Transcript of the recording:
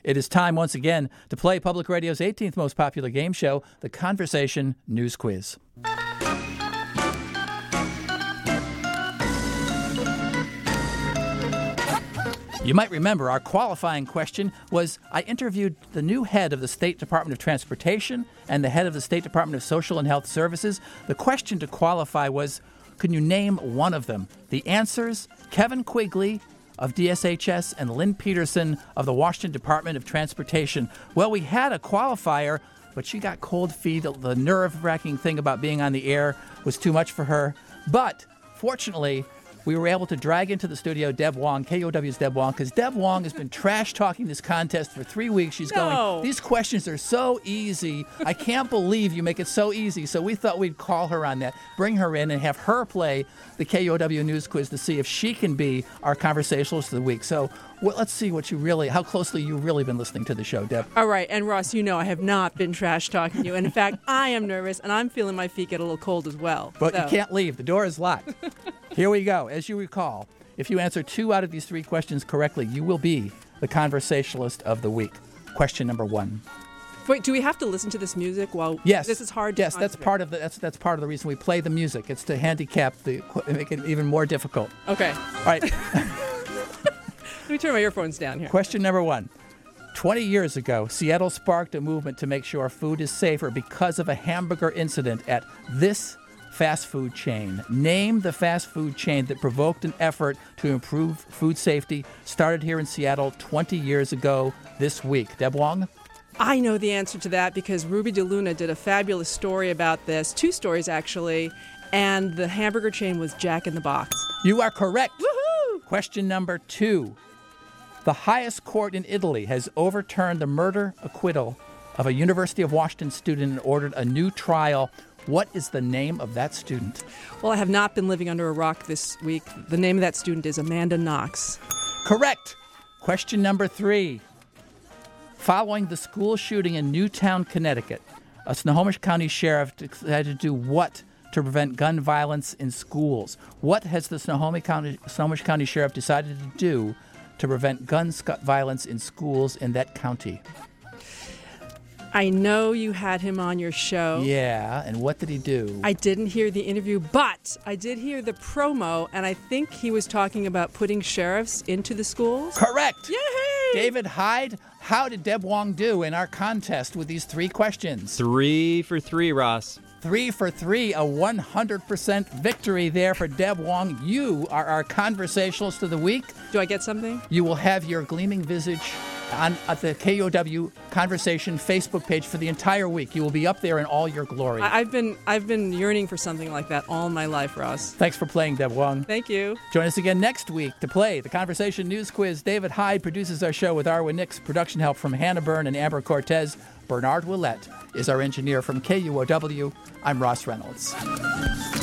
It is time once again to play Public Radio's 18th most popular game show, The Conversation News Quiz. You might remember our qualifying question was, I interviewed the new head of the State Department of Transportation and the head of the State Department of Social and Health Services. The question to qualify was, can you name one of them? The answers, Kevin Quigley of DSHS and Lynn Peterson of the Washington Department of Transportation. Well, we had a qualifier, but she got cold feet. The nerve-wracking thing about being on the air was too much for her. But fortunately, we were able to drag into the studio Deb Wong, KUOW's Deb Wong, because Deb Wong has been trash-talking this contest for 3 weeks. She's going, these questions are so easy. I can't believe you make it so easy. So we thought we'd call her on that, bring her in, and have her play the KUOW News Quiz to see if she can be our conversationalist of the week. So let's see how closely you've really been listening to the show, Deb. All right, and Ross, you know I have not been trash-talking you. And in fact, I am nervous, and I'm feeling my feet get a little cold as well. But you can't leave. The door is locked. Here we go. As you recall, if you answer 2 out of these 3 questions correctly, you will be the conversationalist of the week. Question number 1. Wait, do we have to listen to this music while Yes. This is hard to Yes, that's part of that's part of the reason we play the music. It's to handicap make it even more difficult. Okay. All right. Let me turn my earphones down here. Question number 1. 20 years ago, Seattle sparked a movement to make sure food is safer because of a hamburger incident at this fast food chain. Name the fast food chain that provoked an effort to improve food safety, started here in Seattle 20 years ago this week. Deb Wong? I know the answer to that because Ruby DeLuna did a fabulous story about this, 2 stories actually, and the hamburger chain was Jack in the Box. You are correct. Woohoo! Question number 2. The highest court in Italy has overturned the murder acquittal of a University of Washington student and ordered a new trial. What is the name of that student? Well, I have not been living under a rock this week. The name of that student is Amanda Knox. Correct. Question number 3. Following the school shooting in Newtown, Connecticut, a Snohomish County sheriff decided to do what to prevent gun violence in schools? What has the Snohomish County sheriff decided to do to prevent gun violence in schools in that county? I know you had him on your show. Yeah, and what did he do? I didn't hear the interview, but I did hear the promo, and I think he was talking about putting sheriffs into the schools. Correct. Yay! David Hyde, how did Deb Wong do in our contest with these 3 questions? 3 for 3, Ross. 3 for 3, a 100% victory there for Deb Wong. You are our conversationalist of the week. Do I get something? You will have your gleaming visage at the KUOW Conversation Facebook page for the entire week. You will be up there in all your glory. I've been yearning for something like that all my life, Ross. Thanks for playing, Deb Wong. Thank you. Join us again next week to play the Conversation News Quiz. David Hyde produces our show with Arwen Nix. Production help from Hannah Byrne and Amber Cortez. Bernard Willett is our engineer from KUOW. I'm Ross Reynolds.